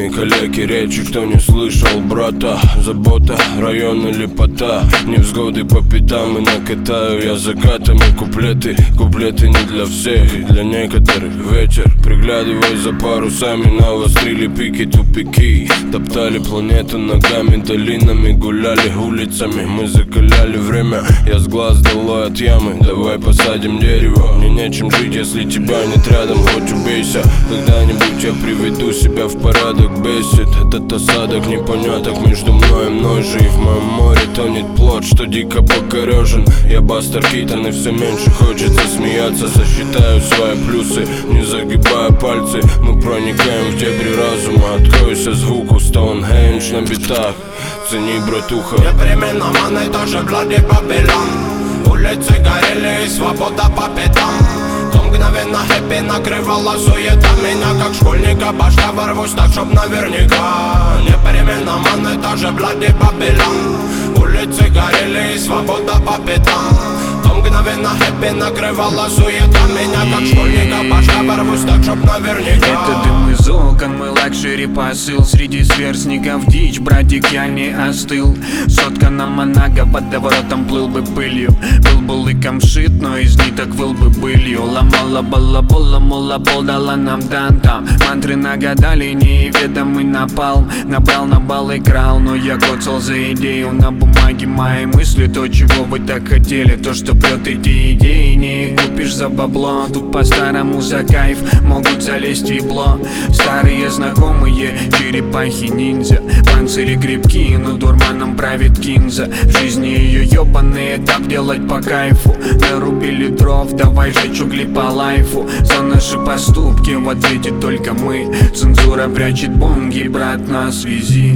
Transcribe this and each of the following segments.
мои коллеги, речи, кто не слышал, брата. Забота, район или пота, невзгоды по пятам и накатаю я закатами куплеты. Куплеты не для всех, для некоторых вечер. Приглядываясь за парусами, навострили пики, тупики. Топтали планету ногами, долинами, гуляли улицами. Мы закаляли время, я с глаз долой от ямы. Давай посадим дерево, мне нечем жить, если тебя нет рядом. Хоть убейся, когда-нибудь я приведу себя в порядок. Бесит этот осадок непоняток между мной и мной же. И в моем море тонет плод, что дико покорежен. Я Бастер Китон, и все меньше хочется смеяться. Засчитаю свои плюсы, не загибая пальцы. Мы проникаем в дебри разума. Откройся звуку Стоунхендж на битах. Цени, братуха. Непременно маны тоже глади Бабилон. Улицы горели и свобода по пятам. То мгновенно хэппи накрывала суета меня, как школьника башка ворвусь так, чтоб наверняка. Непременно маны тоже глади Бабилон. Улицы горели и свобода по пятам. То мгновенно хэппи накрывала суета меня, как школьника башка ворвусь так, чтоб наверняка. Это дым из окон, мой лакшери посыл. Среди сверстников дичь, братик, я не остыл. Сотка на Монако, под воротом плыл бы пылью. Был бы лыком шит, но из ниток выл бы былью. Ломала балабола, мола пол дала нам тантам. Мантры нагадали, неведомый напалм. Набрал на бал и крал, но я коцал за идею. На бумаге мои мысли, то, чего вы так хотели. То, что прет эти идеи, не купишь за бабло. Тут по-старому за кайф могут залезть в ебло. Старые знакомые, черепахи-ниндзя. Панцири крепкие, но дурманом правит кинза. В жизни ее ебаные, так делать по кайфу. Нарубили дров, давай жечь угли по лайфу. За наши поступки в ответе только мы. Цензура прячет бонги, брат, на связи.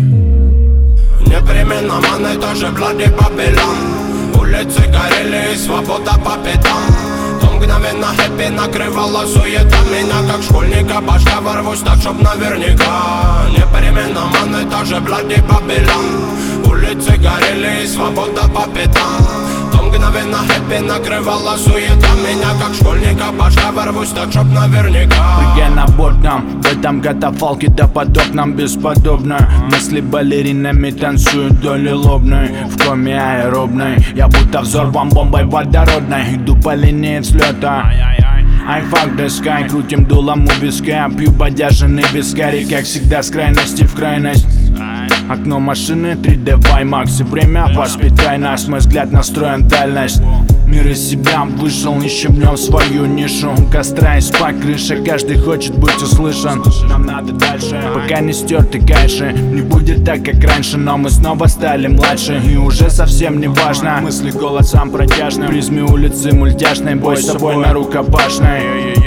Непременно маны тоже глади Бабилон. Улицы горели и свобода по пятам. То мгновенно хэппи накрывала суета меня, как школьника башка ворвусь так, чтоб наверняка. Непременно маны тоже глади Бабилон. Улицы горели и свобода по пятам. То мгновенно хэппи накрывала суета меня, как школьника башка ворвусь так, чтоб наверняка. Прыгай на борт нам, в этом катафалке допотопном бесподобно. Мысли балеринами танцуют вдоль лобной. В коме аэробной, я будто взорван бомбой водородной. Иду по линии взлета. I fuck the sky, крутим дулом у виска. Пью бодяженный вискарь, как всегда с крайности в крайность. Окно машины 3D IMAX, и время воспитай нас. Мой взгляд настроен дальность. Мир из себя вышел, ищем в нем свою нишу. У костра и спать крыша, каждый хочет быть услышан. Нам надо дальше, пока не стерты кайши. Не будет так, как раньше, но мы снова стали младше. И уже совсем не важно, мысли голосом протяжным. Призме улицы мультяшной, бой с собой на рукопашной.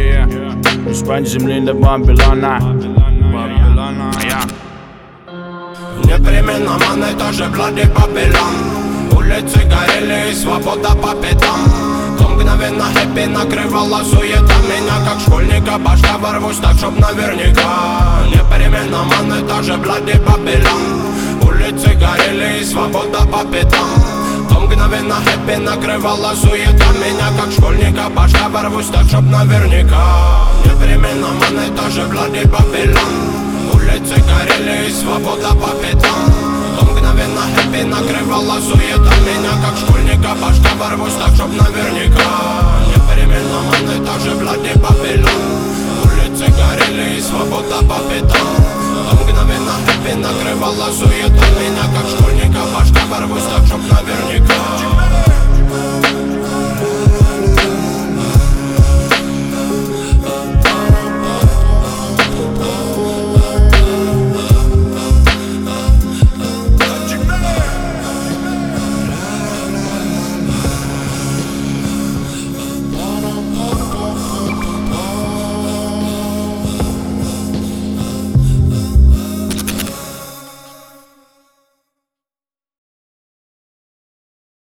Из-под земли до Бабилона. Непременно маны тоже глади Бабилон. Улицы горели и свобода по пятам. То мгновенно хэппи накрывала суета меня, как школьника башка ворвусь так, чтоб наверняка. Непременно маны тоже глади Бабилон. Улицы горели и свобода по пятам. То мгновенно хэппи накрывала суета меня, как школьника башка ворвусь так, чтоб наверняка. Непременно маны тоже глади Бабилон. Улицы горели и свобода по пятам. То мгновенно хэппи накрывала суета меня, как школьника башка ворвусь так, чтоб наверняка. Непременно маны тоже глади Бабилон. Улицы горели и свобода по пятам. То мгновенно хэппи накрывала суета меня, как школьника башка ворвусь так,